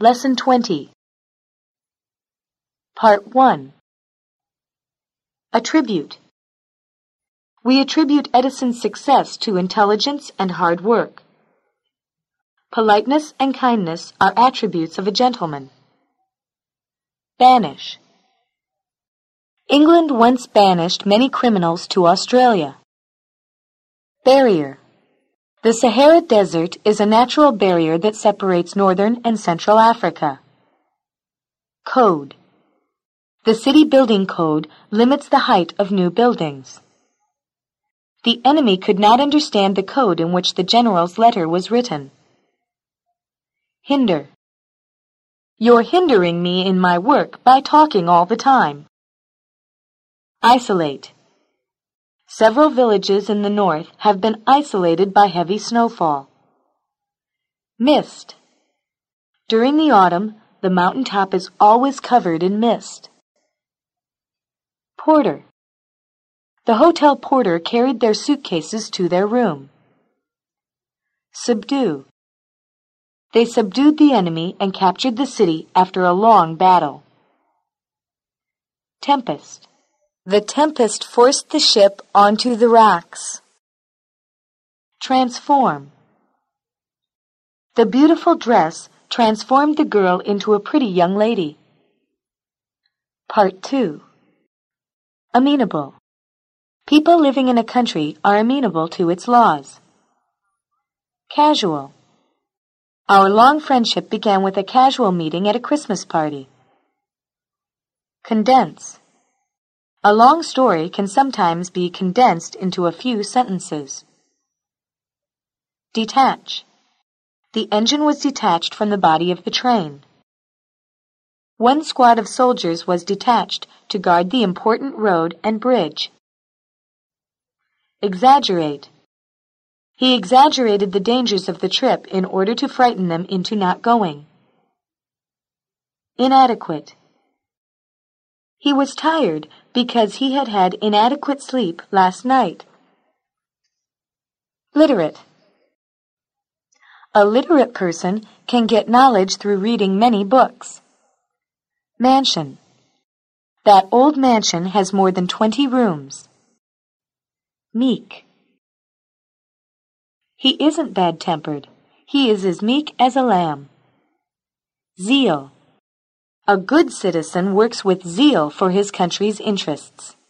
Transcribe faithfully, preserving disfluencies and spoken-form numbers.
Lesson twenty. Part one. Attribute. We attribute Edison's success to intelligence and hard work. Politeness and kindness are attributes of a gentleman. Banish. England once banished many criminals to Australia. Barrier. The Sahara Desert is a natural barrier that separates northern and central Africa. Code. The city building code limits the height of new buildings. The enemy could not understand the code in which the general's letter was written. Hinder. You're hindering me in my work by talking all the time. Isolate. Several villages in the north have been isolated by heavy snowfall. Mist. During the autumn, the mountaintop is always covered in mist. Porter. The hotel porter carried their suitcases to their room. Subdue. They subdued the enemy and captured the city after a long battle. Tempest. The tempest forced the ship onto the rocks. Transform. The beautiful dress transformed the girl into a pretty young lady. Part two. Amenable. People living in a country are amenable to its laws. Casual. Our long friendship began with a casual meeting at a Christmas party. Condense. A long story can sometimes be condensed into a few sentences. Detach. The engine was detached from the body of the train. One squad of soldiers was detached to guard the important road and bridge. Exaggerate. He exaggerated the dangers of the trip in order to frighten them into not going. Inadequate. He was tired because he had had inadequate sleep last night. Literate. A literate person can get knowledge through reading many books. Mansion. That old mansion has more than twenty rooms. Meek. He isn't bad-tempered. He is as meek as a lamb. Zeal. A good citizen works with zeal for his country's interests.